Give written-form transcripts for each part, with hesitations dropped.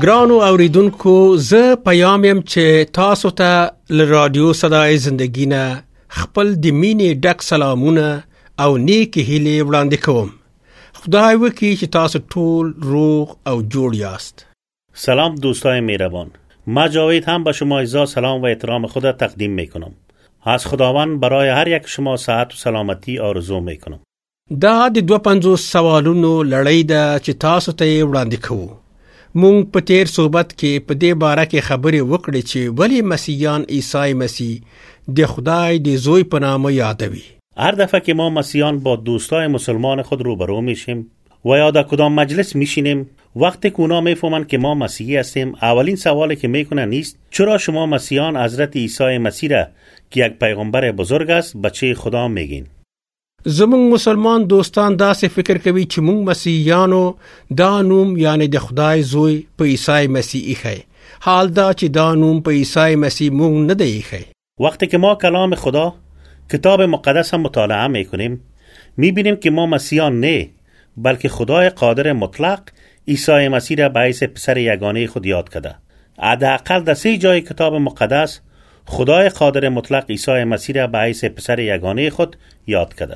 ګرانو اوریدونکو زه پیامم چې تاسو ته له رادیو صداي زندگی نه خپل د مینې ډک سلامونه او نیک هیلې وړاندې کوم. خدای وکړي چې تاسو ټول روغ او جوړ یاست. سلام دوستای مهربان. ما جاوید هم به شما عزیزان سلام و احترام خود تقدیم میکنم. از خداوند برای هر یک شما صحت و سلامتی آرزو میکنم. دا د 250 سوالونو لړۍ ده چې تاسو ته وړاندې کوو. مونږ په تیر صحبت کې په دې باره کې خبرې وکړې چې ولی مسیحیان عیسی مسیح د خدای د زوی په نامه یادوي. هر دفعه که ما مسیحیان با دوستای مسلمان خود روبرو میشیم و یا در کدام مجلس میشینیم، وقتی که اونا میفهمن که ما مسیحی هستیم، اولین سوالی که میکنن نیست چرا شما مسیحیان حضرت عیسی مسیح را که یک پیغمبر بزرگ است بچه خدا میگین؟ زمون مسلمان دوستان دا سه فکر کوي چې مونږ مسیحیانو دا نوم یعنی د خدای زوی په عیسی مسیح ایښی، حال دا چې دا نوم په عیسی مسیح مونږ نه دی ایښی. وقتی که ما کلام خدا کتاب مقدس هم مطالعه میکنیم میبینیم که ما مسیحیان نه بلکه خدای قادر مطلق عیسی مسیح را به حیث پسر یگانه خود یاد کرده. حداقل در 3 جای کتاب مقدس خدای قادر مطلق عیسی مسیح را به حیث پسر یگانه خود یاد کرده.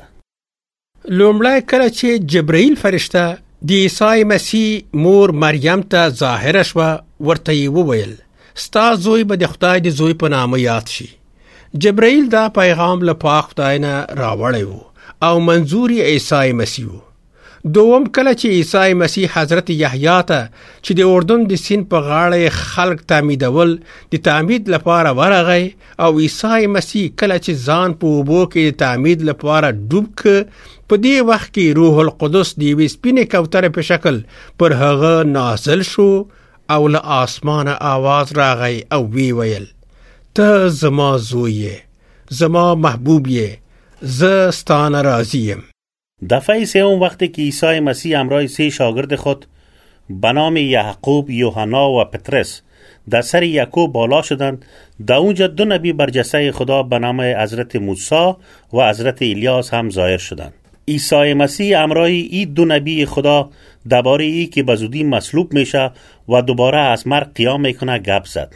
لومړی کله چې جبرائیل فرشته د عیسی مسیح مور مریم ته ظاهره شوه، ورته یې وویل ستا زوی به د خدای د زوی په نامه یاد شي. جبرائیل دا پیغام له پاک خدای نه راوړی و او منظور یې عیسی مسیح و. دوم کله چې عیسی مسیح حضرت یحیی ته چې د اردن د سیند په غاړه خلق تعمیدول د تعمید لپاره ورغی او عیسی مسیح کله چې ځان په اوبو کې د تعمید لپاره ډوب ک، په دې وخت کې روح القدس د یوې سپینې کوترې په شکل پر هغه نازل شو او له آسمانه آواز راغی او وی ویل ته زما زوی یې، زما محبوب یې، زه ستانه راضی یم. دفعه سوم وقتی که عیسی مسیح همراه 3 شاگرد خود به نام یعقوب، یوحنا و پترس در سر یعقوب بالا شدند، در اونجا 2 نبی برجسته خدا به نام حضرت موسی و حضرت الیاس هم ظاهر شدند. عیسی مسیح همراه این 2 نبی خدا درباره ای که به زودی مصلوب میشه و دوباره از مرگ قیام میکنه گپ زد.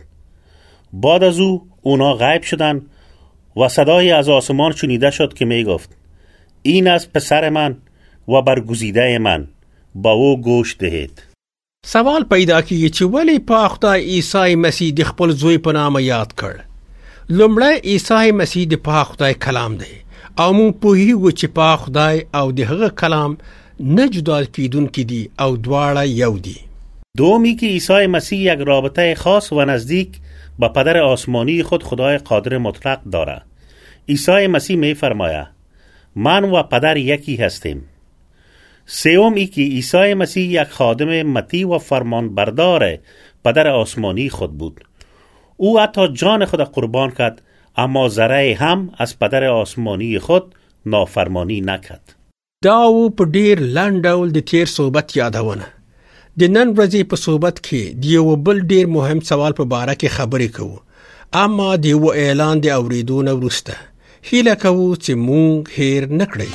بعد از اونا غیب شدند و صدای از آسمان شنیده شد که میگفت این از پسر من و برگزیده من، با او گوش دهید. سوال پیدا کیږي چې ولی پاک خدای عیسی مسیح د خپل زوی په نامه یاد کړ. لومړی عیسی مسیح د پاک خدای کلام دی او موږ پوهیږو چې پاک خدای او د هغه کلام نه جدا کیدونکي دي او دواړه یو دي. دومی که عیسی مسیح یک رابطه خاص و نزدیک با پدر آسمانی خود خدای قادر مطلق داره. عیسی مسیح می فرماید من و پدر یکی هستیم. سوم ای که عیسی مسیح یک خادم مطیع و فرمان بردار پدر آسمانی خود بود. او حتی جان خود قربان کرد اما ذره هم از پدر آسمانی خود نافرمانی نکرد. دا او په ډیر لنډ ډول د تیر صحبت یادونه. د نن ورځې په صحبت کې د یو بل ډیر مهم سوال په باره کې خبرې کوو، اما د یو اعلان د اوریدو نه وروسته هیله کوو چې مونږ هیر نکړئ.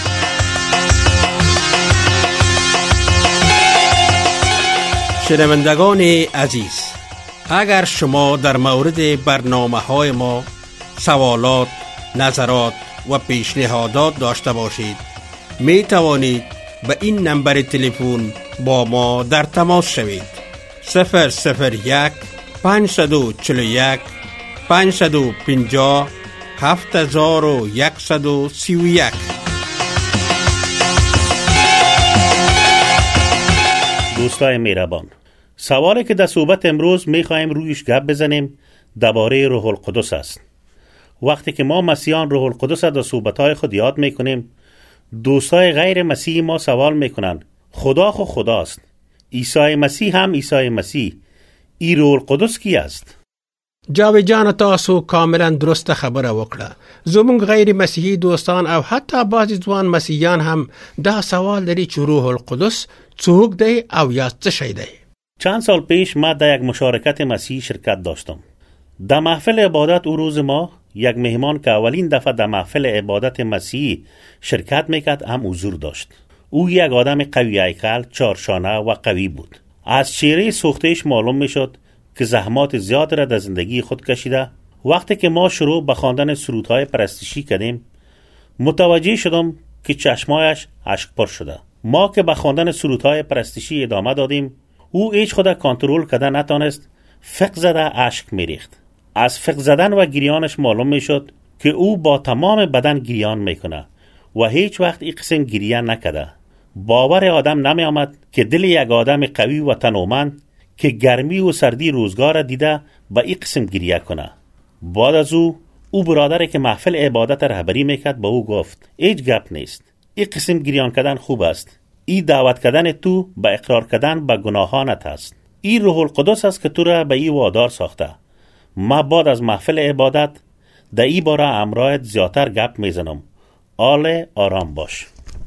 شنوندگان عزیز، اگر شما در مورد برنامه‌های ما سوالات، نظرات و پیشنهادات داشته باشید می توانید به این نمبر تلفن با ما در تماس شوید. 001 541 550 7131. دوستای مهربان، سوالی که در صحبت امروز میخوایم رویش گپ بزنیم درباره روح القدس است. وقتی که ما مسیحیان روح القدس در صحبت‌های خود یاد میکنیم، دوستای غیر مسیحی ما سوال میکنن خدا خو خداست، عیسی مسیح هم عیسی مسیح، ای روح القدس کی است؟ جاوید جان تاسو کاملا درست خبره وکړه. زموږ غیر مسیحي دوستان او حتی بعضی ځوان مسیحیان هم دا سوال لري چې روح القدس څوک دی او یا څه شی دی؟ چند سال پیش ما در یک مشارکت مسیحی شرکت داشتم. در محفل عبادت او روز ما یک مهمان که اولین دفعه در محفل عبادت مسیحی شرکت میکرد هم حضور داشت. او یک آدم قوی هیکل، 4 شانه و قوی بود. از چهره سوختهش معلوم میشد که زحمات زیاد را در زندگی خود کشیده. وقتی که ما شروع به خواندن سرودهای پرستشی کردیم متوجه شدم که چشمایش اشک پر شده. ما که به خواندن سرودهای پرستشی ادامه دادیم او هیچ خود کنترل کرده نتانست، فق زده اشک میریخت. از فق زدن و گریانش معلوم میشد که او با تمام بدن گریان میکنه و هیچ وقت این قسم گریه نکرده. باور آدم نمی آمد که دل یک آدم قوی و تنومند که گرمی و سردی روزگار دیده با این قسم گریه کنه. بعد از او برادری که محفل عبادت رهبری میکرد با او گفت هیچ گپ نیست، این قسم گریان کردن خوب است. این دعوت کردن تو به اقرار کردن به گناهانت است. این روح القدس است که تو را به این وادار ساخته. ما بعد از محفل عبادت در این باره امرایت زیادتر گپ میزنم. آرام باش.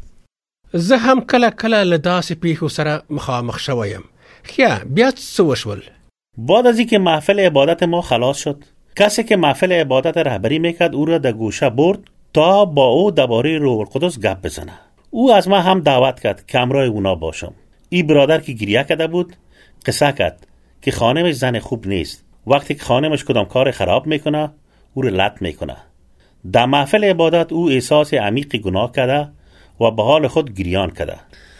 زه هم کله له داسې پیښو سره مخامخ شویم. بیا څه وشول؟ بعد از اینکه محفل عبادت ما خلاص شد، کسی که محفل عبادت رهبری میکرد او را در گوشه برد تا با او درباره روح القدس گپ بزنه. او از ما هم دعوت کرد که همراه اونا باشم. این برادر که گریه کرده بود قصه کرد که خانمش زن خوب نیست. وقتی که خانمش کدام کار خراب میکنه او را لط میکنه. در محفل عبادت او احساس عمیق گناه کرده و به حال خود گریان کرده.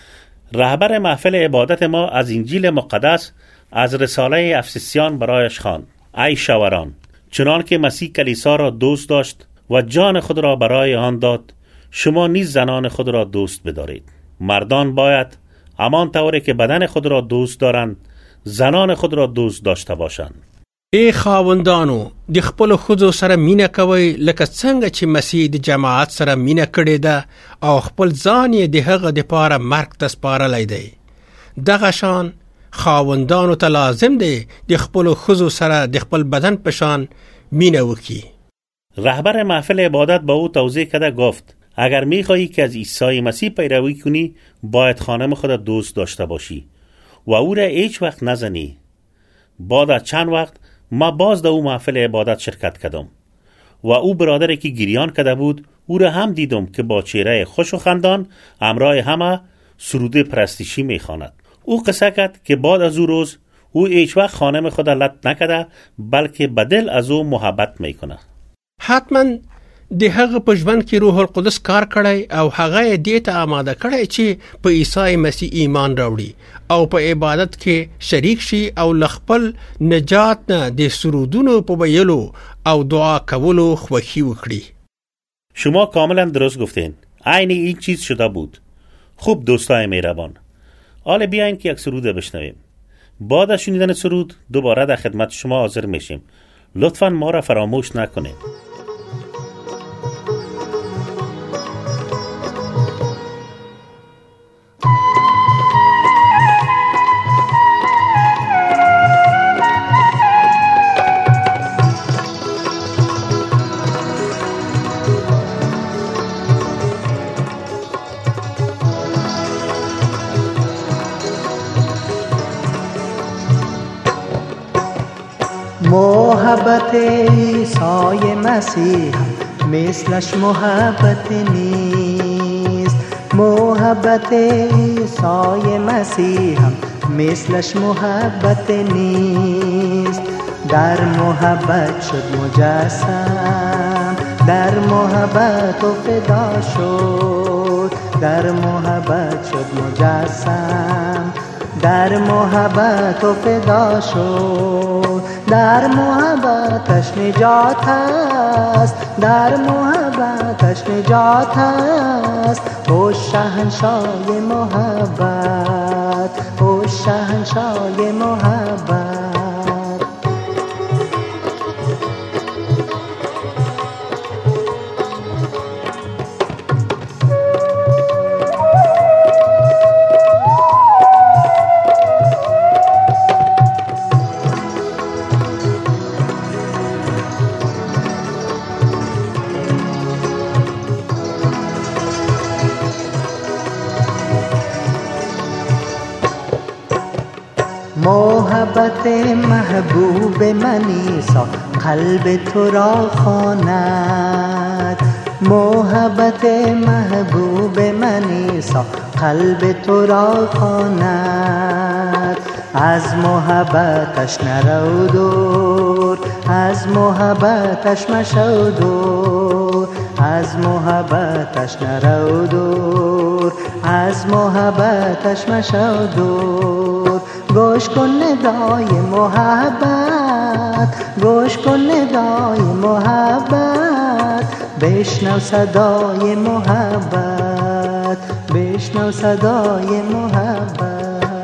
رهبر محفل عبادت ما از انجیل مقدس از رساله افسسیان برایش خواند. ای شاوران، چنان که مسیح کلیسا را دوست داشت و جان خود را برای آن داد، شما نیز زنان خود را دوست بدارید. مردان باید همان طوری که بدن خود را دوست دارند زنان خود را دوست داشته باشند. ای خاوندانو، د خپل ښځو سره مینه کوئ لکه څنګه چې مسیح د جماعت سره مینه کړې ده او خپل ځان یې د هغه دپاره مرګ ته سپارلی دی. دغه شان خاوندانو ته لازم دی د خپلو ښځو سره د خپل بدن په شان مینه وکړي. رهبر محفل عبادت با او توضیح کرده گفت اگر میخواهی که از عیسی مسیح پیروی کنی باید خانم خود دوست داشته باشی و او را هیچ وقت نزنی. بعد از چند وقت ما باز در او محفل عبادت شرکت کردم و او برادری که گریان کرده بود او را هم دیدم که با چهره خوش و خندان همراه همه سرود پرستشی میخواند. او قصه کرد که بعد از او روز او هیچ وقت خانم خود لط نکرده بلکه بدل از او محبت میکنه. حتما د هغه په ژوند کې روح القدس کار کړی او هغه دې ته آماده کړی چې په عیسی مسیح ایمان راوړي او په عبادت کې شریک شي او لخپل نجات نه د سرودونو په ویلو او دعا کولو خوښي وکړي. شما کاملا درست گفتین. عین این چیز شده بود. خوب دوستای مهربان، حالا بیاین که یک سرود بشنویم. بعد از شنیدن سرود دوباره در خدمت شما حاضر میشیم. لطفاً ما را فراموش نکنید. محبت عیسی مسیح مثلش محبت نیست. محبت عیسی مسیح مثلش محبت نیست. در محبت شد مجسم، در محبت و فدا شد. در محبت شد مجسم، در محبت و فدا شد. در محبتش نجات است، در محبتش نجات است. او شهنشاه محبت، او شهنشاه محبت. محبت محبوب من عیسی قلب تو را خواند. محبت محبوب من عیسی قلب تو را خواند. از محبتش نرو دور، از محبتش مشو دور، از محبتش نرو دور، از محبتش مشو دور. گوش کن ندای محبت، گوش کن ندای محبت، بشنو صدای محبت، بشنو صدای محبت.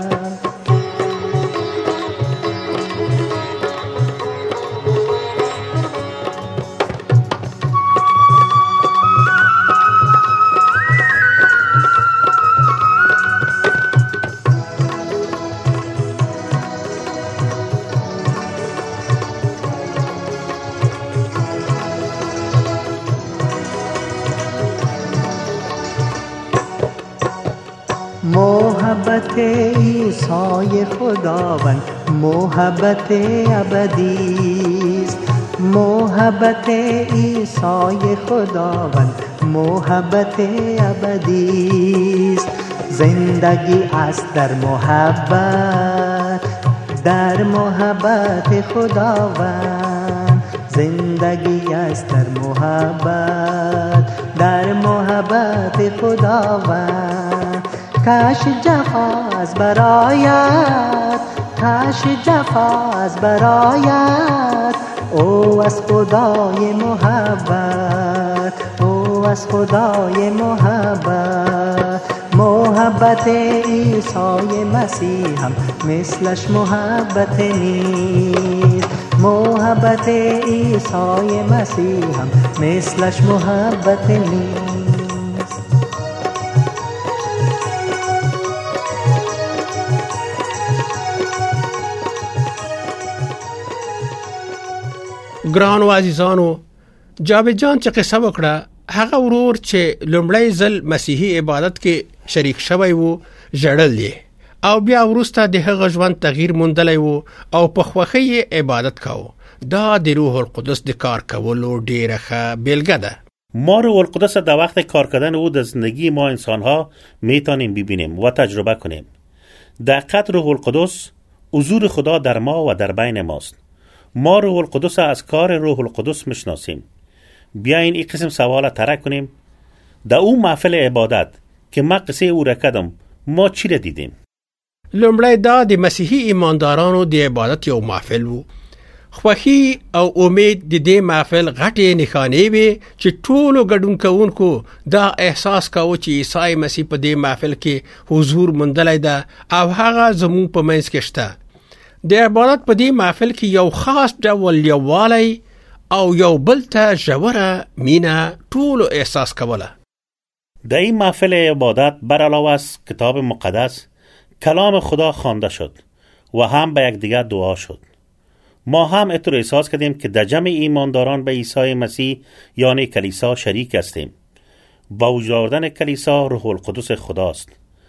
محبت عیسی خداوند محبت ابدی است، محبت عیسی خداوند محبت ابدی است. زندگی است در محبت، در محبت خداوند، زندگی است در محبت، در محبت خداوند. کاش جفا از برایت، کاش جفا از برایت، او از خدای محبت، او از خدای محبت. محبت عیسی مسیح هم مثلش محبت نیست، محبت عیسی مسیح هم مثلش محبت نیست. ګرانو عزیزانو، جاوید جان چې قصه وکړه، هغه ورور چې لومړی ځل مسیحي عبادت کې شریک شوی وو ژړل یې، او بیا وروسته د هغه ژوند تغییر موندلی وو او په خوښۍ عبادت کاوه. دا د روح القدس د کار کولو ډیره ښه بیلګه ده. ما روح القدس در وقت کار کردن او در زندگی ما انسانها میتونیم ببینیم و تجربه کنیم. دقیقاً روح القدس حضور خدا در ما و در بین ماست. ما روح القدس از کار روح القدس میشناسیم. بیاین این قسم سوال ترک کنیم. در اون محفل عبادت که ما قصه او را کردم، ما چی را دیدیم؟ لومړی دا د مسیحي ایماندارانو د عبادت یو محفل وو. خوښي او امید د دې محفل غټې نښانې وې چې ټولو ګډون کوونکو دا احساس کاوه چې عیسی مسیح په دې محفل کې حضور موندلی ده او هغه زموږ په منځ کې شته. د عبادت په دې محفل کې یو خاص ډول یووالی او یو بل ته ژوره مینه ټولو احساس کوله. در این محفل عبادت بر علاوه از کتاب مقدس کلام خدا خوانده شد و هم به یکدیگر دعا شد. ما هم اینطور احساس کردیم که در جمع ایمانداران به عیسی مسیح یعنی کلیسا شریک هستیم. با وجود آوردن کلیسا روح القدس خداست.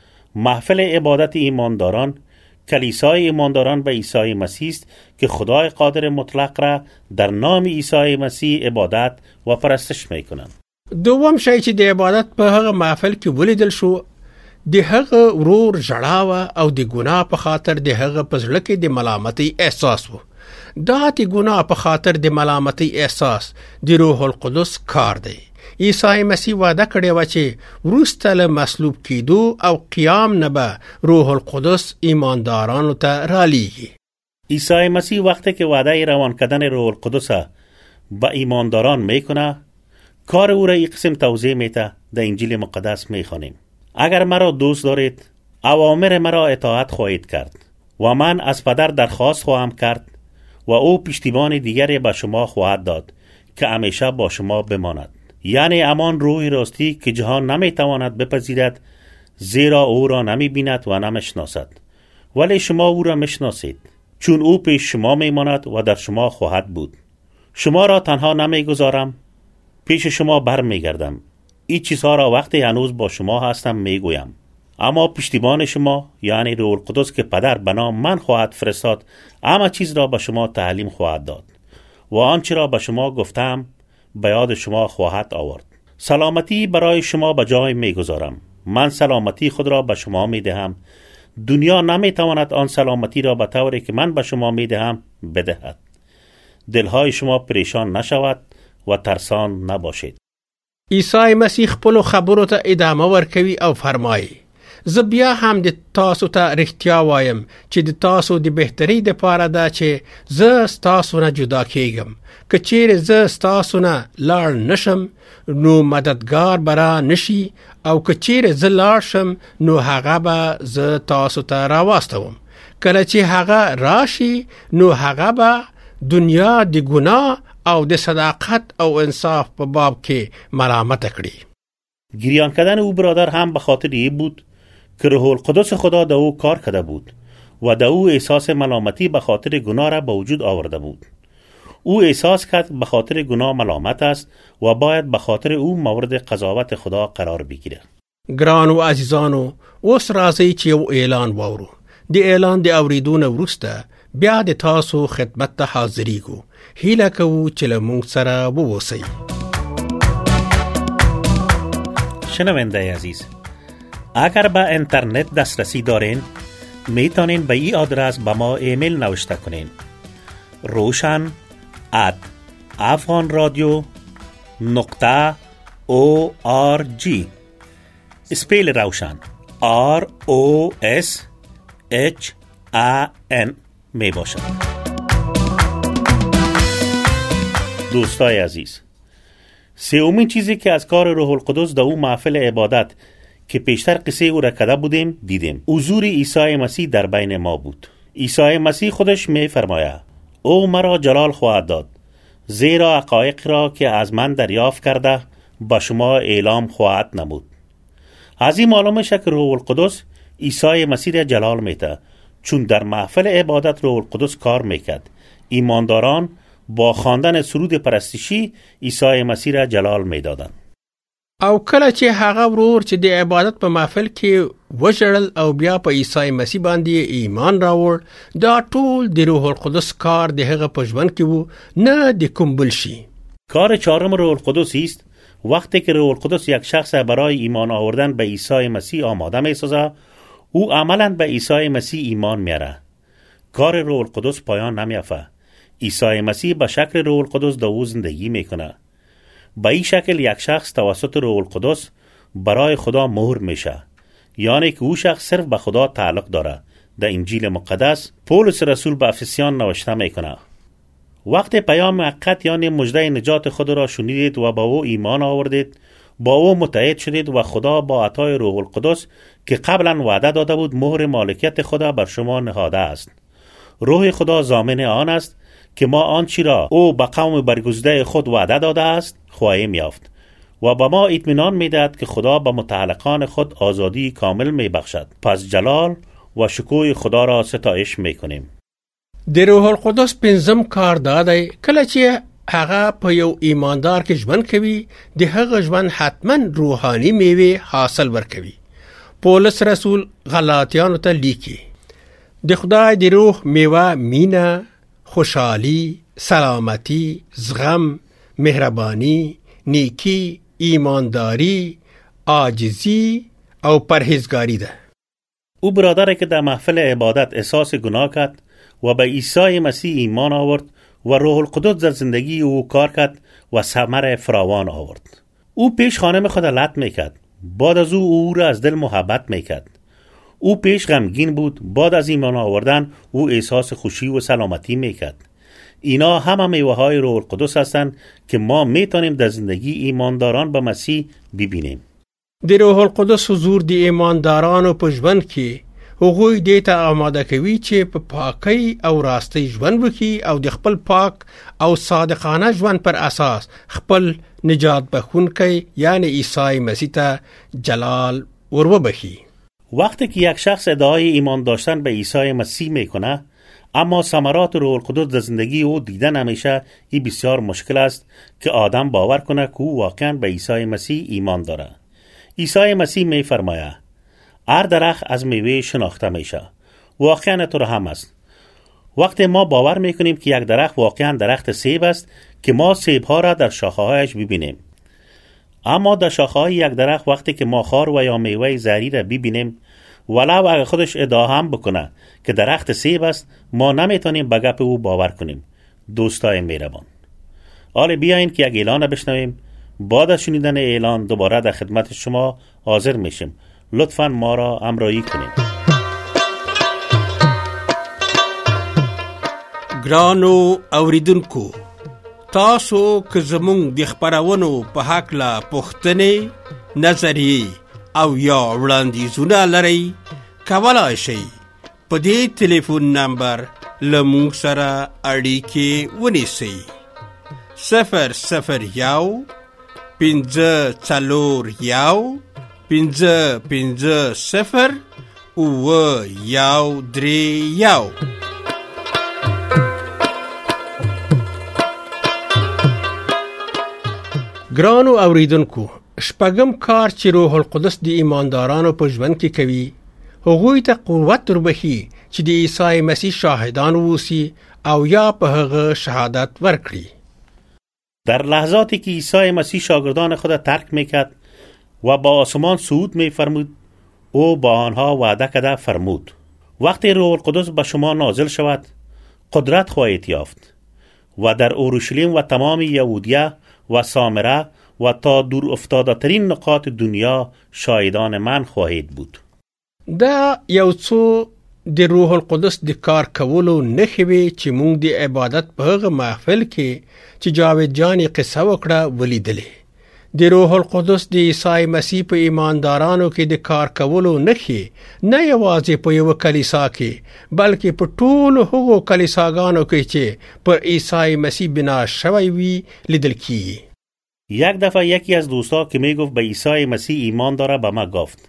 محفل عبادت ایمانداران کلیسای ایمانداران به عیسی مسیح است که خدای قادر مطلق را در نام عیسی مسیح عبادت و پرستش میکنند. دوم شی چې د عبادت په هغه محفل کې ولیدل شو، د هغه ورور ژړاوه او د ګناه په خاطر د هغه په زړه کې د ملامتۍ احساس وو. دا د ګناه په خاطر د ملامتۍ احساس د روح القدس کار دی. عیسی مسیح وعده کړی و چې وروسته له مصلوب کېدو او قیام نه به روح القدس ایماندارانو ته رالیږي. عیسی مسیح وقتی که وعده روان کردن روح القدس به ایمانداران میکنه، کار او را این قسم توضیح میده. در انجیل مقدس میخوانیم: اگر مرا دوست دارید، اوامر مرا اطاعت خواهید کرد و من از پدر درخواست خواهم کرد و او پشتیبان دیگری به شما خواهد داد که همیشه با شما بماند. یعنی امان روح راستی که جهان نمیتواند بپذیرد، زیرا او را نمیبیند و نمیشناسد، ولی شما او را میشناسید، چون او پیش شما میماند و در شما خواهد بود. شما را تنها نمیگذارم، پیش شما بر میگردم. این چیزها را وقتی هنوز با شما هستم میگویم. اما پشتیبان شما یعنی روح القدس که پدر به نام من خواهد فرستاد، همه چیز را به شما تعلیم خواهد داد و آنچه را به شما گفتم به یاد شما خواهد آورد. سلامتی برای شما به جای میگذارم. من سلامتی خود را به شما میدهم. دنیا نمیتواند آن سلامتی را به طوری که من به شما میدهم بدهد. دلهای شما پریشان نشود و ترسان نباشید. عیسی مسیح خپل خبرو ته ادامه ورکوي او فرمایي: زه بیا هم د تاسو ته رښتیا وایم چې د تاسو د بهتري دپاره ده چې زه ستاسو نه جدا کېږم. که چیرې زه ستاسو نه لاړ نشم نو مددگار به را نشي، او که چیرې زه لاړ شم نو هغه به زه تاسو ته راواستوم. کله چې هغه راشي نو هغه به دنیا د ګناه او د صداقت او انصاف په باب کې ملامت کړي. گریان کردن او برادر هم به خاطر این بود که روح القدس خدا در او کار کرده بود و در او احساس ملامتی به خاطر گناه را به وجود آورده بود. او احساس کرد به خاطر گناه ملامت است و باید به خاطر او مورد قضاوت خدا قرار بگیره. ګرانو عزیزانو، اوس راځي چې یو اعلان واورو. د اعلان د اوریدون وروسته بیا د تاسو خدمت ته حاضریږو. هیله کوو چې له موږ سره ووسئ. شنونده عزیز، اگر به اینترنت دسترسی دارین میتونین به این آدرس به ما ایمیل نوشته کنین: roshan@afghanradio.org. اسپیل روشن ROSHAN می باشد. دوستای عزیز، سومین چیزی که از کار روح القدس در اون محفل عبادت که پیشتر قصه او را کرده بودیم دیدیم. حضور عیسی مسیح در بین ما بود. عیسی مسیح خودش می فرماید: او مرا جلال خواهد داد، زیرا حقایق را که از من دریافت کرده با شما اعلام خواهد نمود. از این معلوم میشه که روح القدس عیسی مسیح را جلال میده، چون در محفل عبادت روح القدس کار میکرد. ایمانداران با خواندن سرود پرستشی عیسی مسیح را جلال میدادند. او کله چې هغه ورور چې د عبادت په محفل کې وژړل او بیا په عیسی مسیح باندې ایمان راوړ، دا ټول د روح القدس کار د هغه په ژوند کې وو، نه د کوم بل شي. کار چهارم روح القدس است وقتی که روح القدس یک شخص برای ایمان آوردن به عیسی مسیح آماده میسازه، او عملاً به عیسی مسیح ایمان میاره. کار روح القدس پایان نمیافته. عیسی مسیح به شکل روح القدس در او زندگی میکنه. به این شکل یک شخص توسط روح القدس برای خدا مهر میشه، یعنی که او شخص صرف به خدا تعلق داره. در انجیل مقدس پولس رسول به افسیان نوشته میکنه: وقتی پیام حقیقت یعنی مژده نجات خود را شنیدید و با او ایمان آوردید، با او متحد شدید و خدا با عطای روح القدس که قبلا وعده داده بود مهر مالکیت خدا بر شما نهاده است. روح خدا ضامن آن است که ما آنچه را او به قوم برگزیده خود وعده داده است خواهیم یافت و به ما اطمینان میدهد که خدا به متعلقان خود آزادی کامل میبخشد. پس جلال و شکوه خدا را ستایش میکنیم. د روح القدس پنځم کار دا دی، کله چې هغه په یو ایماندار کې ژوند کوي، د هغه ژوند حتما روحاني میوه حاصل ورکوي. پولس رسول غلاطیانو ته لیکي: د خدای د روح میوه مینه، خوشحالی، سلامتی، زغم، مهربانی، نیکی، ایمانداری، عاجزی او پرهیزگاری ده. او برادری که در محفل عبادت احساس گناه کرد و به عیسی مسیح ایمان آورد و روح القدس در زندگی او کار کرد و ثمر فراوان آورد. او پیش خانم خود لط میکرد، بعد از او را از دل محبت میکرد. او پیش غمگین بود، بعد از ایمان آوردن او احساس خوشی و سلامتی میکرد. اینا همه میوه های روح القدس هستند که ما میتونیم در زندگی ایمانداران به مسیح ببینیم. د روح القدس حضور د ایماندارانو په ژوند کې هغوی دې ته آماده کوي چې په پاکۍ او راستۍ ژوند وکړي او د خپل پاک او صادقانه ژوند پر اساس خپل نجات بخونکی یعنی عیسی مسیح ته جلال وروبخي. وقتی که یک شخص ادعای ایمان داشتن به عیسی مسیح میکنه اما ثمرات روح القدس در زندگی او دیدن همیشه این بسیار مشکل است که آدم باور کنه که او واقعا به عیسی مسیح ایمان داره. عیسی مسیح می فرماید: هر درخت از میوه شناخته میشه. واقعا طور هم است. وقتی ما باور میکنیم که یک درخت واقعا درخت سیب است که ما سیب ها را در شاخه هایش ببینیم. اما در شاخه های یک درخت وقتی که ما خار و یا میوه زری را ببینیم ولو اگر خودش ادعا هم بکنه که درخت سیب است، ما نمیتونیم به گپ او باور کنیم. دوستای مهربان، حالا بیاین که یک اعلان بشنویم. بعد از شنیدن اعلان دوباره در خدمت شما حاضر میشیم. لطفاً ما را همراهی کنید. ګرانو اوریدونکو، تاسو که زمونږ د خپرونو په هکله پوښتنې، نظریې او یا وړاندیزونه لرئ، کولی شئ په دې ټلیفون نمبر له موږ سره اړیکې ونیسئ. 001 541 550 9131. ګرانو اوریدونکو، شپږم کار چې روح القدس د ایماندارانو په ژوند کې کوي، هغوی ته قوت وربخي چې د عیسی مسیح شاهدان اوسي او یا په هغه شهادت ورکړي. در لحظاتی که عیسی مسیح شاگردان خود ترک میکرد و با آسمان صعود میفرمود، او با آنها وعده کرده فرمود: وقتی روح القدس به شما نازل شود، قدرت خواهید یافت و در اورشلیم و تمام یهودیه و سامره و تا دور افتاده ترین نقاط دنیا شاهدان من خواهید بود. دا یو څو د روح القدس د کار کولو نښې وې چې موږ د عبادت په هغه محفل کې چې جاوید جان قصه وکړه ولیدلې. د روح القدس د عیسی مسیح په ایماندارانو کې د کار کولو نښې نه یوازې په یو کلیسا کې بلکې په ټولو هغو کلیساګانو کې چې پر عیسی مسیح بنا شوی وي لیدل کیږي. یک دفعه یکی از دوستا که میگفت به عیسی مسیح ایمان داره به ما گفت: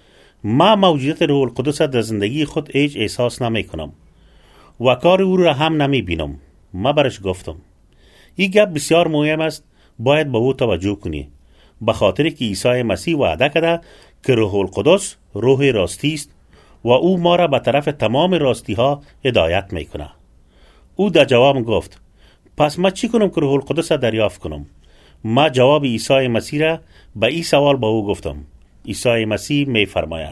ما موجودیت روح القدس در زندگی خود هیچ احساس نمی کنم و کار او را هم نمی بینم. ما برش گفتم: این گپ بسیار مهم است، باید به او توجه کنی، به خاطر که عیسی مسیح وعده کرده که روح القدس روح راستی است و او ما را به طرف تمام راستی ها هدایت می کنه. او در جواب گفت: پس ما چی کنم که روح القدس را دریافت کنم؟ ما جواب عیسی مسیح را به این سوال به او گفتم. عیسی مسیح می فرماید: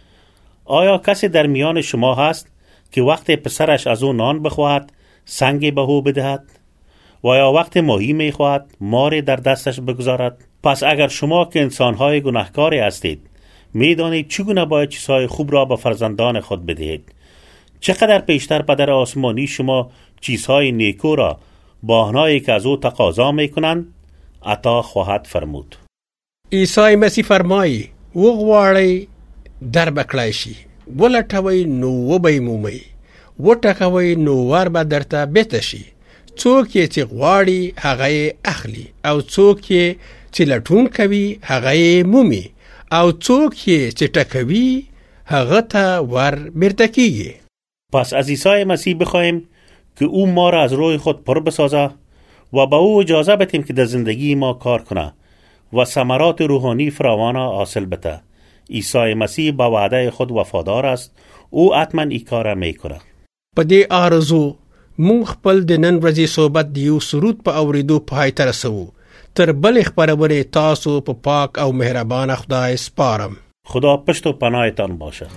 آیا کسی در میان شما هست که وقت پسرش از او نان بخواهد سنگ به او بدهد؟ و یا وقت ماهی می خواهد مار در دستش بگذارد؟ پس اگر شما که انسانهای گناهکاری هستید می دانید چگونه باید چیزهای خوب را به فرزندان خود بدهید، چقدر پیشتر پدر آسمانی شما چیزهای نیکو را با آنهایی که از او تقاضا می کنند عطا خواهد فرمود. عیسی مسیح فرمایی: وغواړئ در بکړای شي، ولټوئ نو وبئ مومئ، وټکوئ نو ور به درته بیته شي. څوک چې غواړي هغه یې اخلي او څوک چې لټون کوي هغه یې مومي او څوک چې ټکوي هغه ته ور بیرته کیږي. پس از عیسی مسیح بخواهیم که او ما را از روح خود پر بسازه و به او اجازه بدیم که در زندگی ما کار کنه و ثمرات روحانی فراوان حاصل بده. عیسی مسیح با وعده خود وفادار است، او حتما این کار میکنه. په دې آرزو مونږ خپل د نن ورځې صحبت د یو سرود په اوریدو پای ته رسوو. تر بلې خپرونې تاسو په پاک او مهربان خدای سپارم. خدا پشت و پناهتان باشه.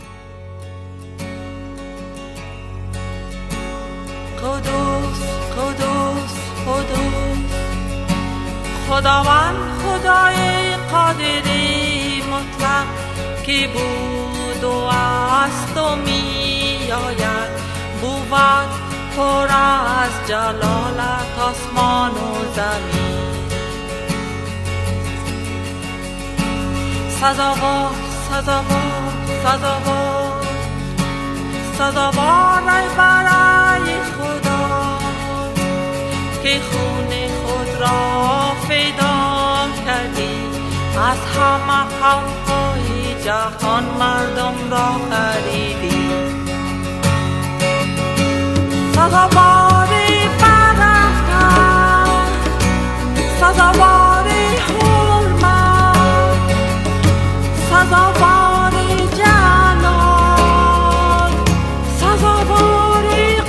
قدوس قدوس قدوس، خداوند خدای قادری مطلق که بود و است و می آید، بود پر از جلالت آسمان و زمین. سزاوار سزاوار سزاوار سزاوار برای خدا که خون خود را فدا کردی، از همه خلقهای جهان مردم را خریدی. سزاوار برفتن، سزاوار حرمت، سزاوار جلال، سزاوار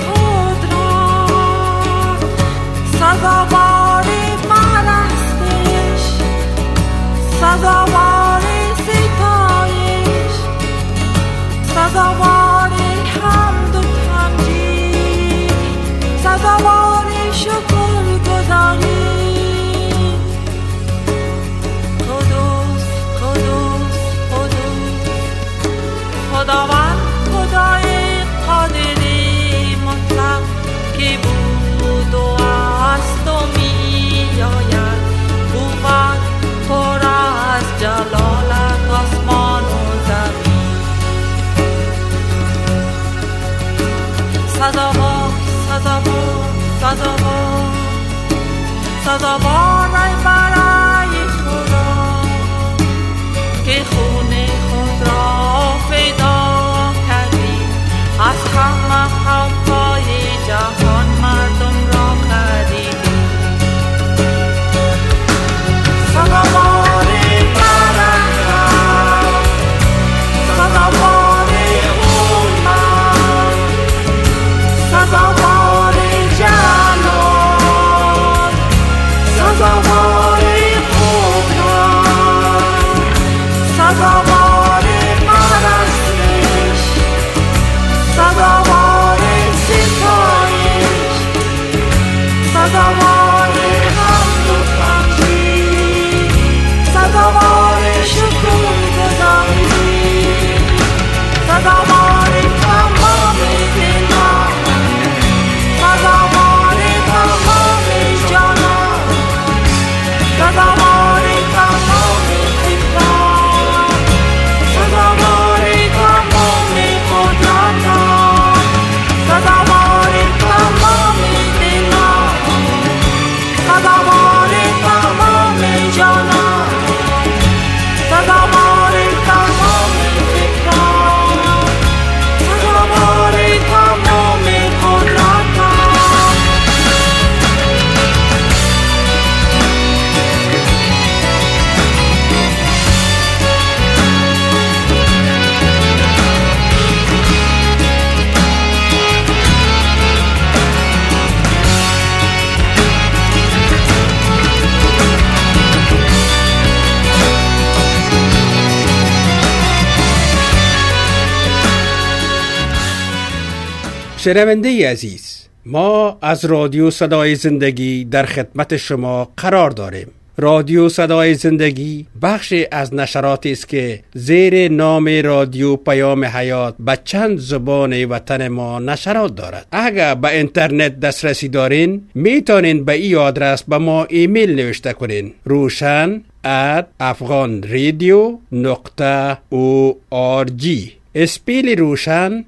قدرت، سزاوار پرستش، سزاوار ستایش، سزاوار سزاوار سزاوار سزاوار برای خدا که خون خود را فدا کردی از همه خلقای جهان مردم را خریدی سزاوار برکت سزاوار حرمت سزاوار جلال سزاوار قدرت سزاوار پرستش سزاوار ستایش سزاوار حمد و تمجید سزاوار شکرگزاری سزاوار تمام دلان سزاوار تمام جانان سزاوار تمام فکران سزاوار تمام قدرتان سزاوار تمام دلان سزاوار تمام جانان سزاوار تمام فکران سزاوار تمام قدرتان شنونده عزیز، ما از رادیو صدای زندگی در خدمت شما قرار داریم. رادیو صدای زندگی بخشی از نشراتی است که زیر نام رادیو پیام حیات به چند زبان وطن ما نشرات دارد. اگر به اینترنت دسترسی دارین میتونین به این آدرس به ما ایمیل نوشته کنین: roshan@afghanradio.org. اسپیل روشن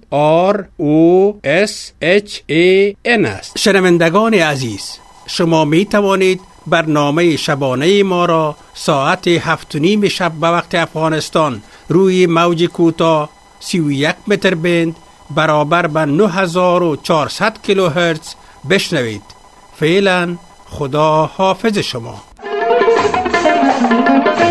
ROSHAN است. شنوندگان عزیز، شما می توانید برنامه شبانه ما را ساعت 7:30 شب به وقت افغانستان روی موج کوتاه 31 متر بند برابر به 9400 کیلوهرتز بشنوید. فعلا خدا حافظ شما.